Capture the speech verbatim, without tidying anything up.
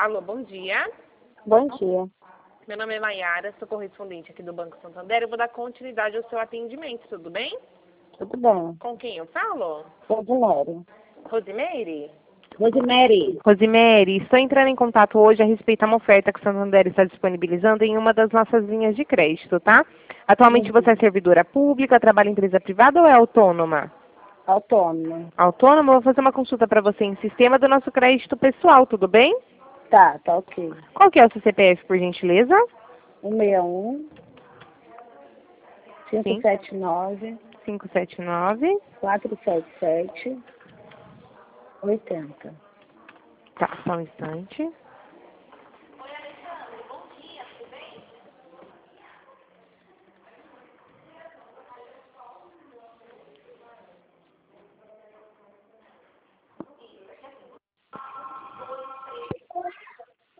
Alô, bom dia. Bom dia. Meu nome é Maiara, sou correspondente aqui do Banco Santander. Eu vou dar continuidade ao seu atendimento, tudo bem? Tudo bem. Com quem eu falo? Rosemary. Rosemary? Rosemary. Rosemary, estou entrando em contato hoje a respeito de uma oferta que o Santander está disponibilizando em uma das nossas linhas de crédito, tá? Atualmente você é servidora pública, trabalha em empresa privada ou é autônoma? Autônoma. Autônoma, eu vou fazer uma consulta para você em sistema do nosso crédito pessoal, tudo bem? Tá, tá ok. Qual que é o seu C P F, por gentileza? um seis um, cinco sete nove, cinco sete nove. quatro sete sete, oitenta. Tá, só um instante.